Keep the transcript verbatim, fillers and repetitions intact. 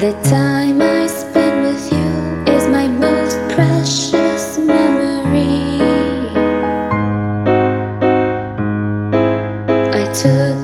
The time I spent with you is my most precious memory. I took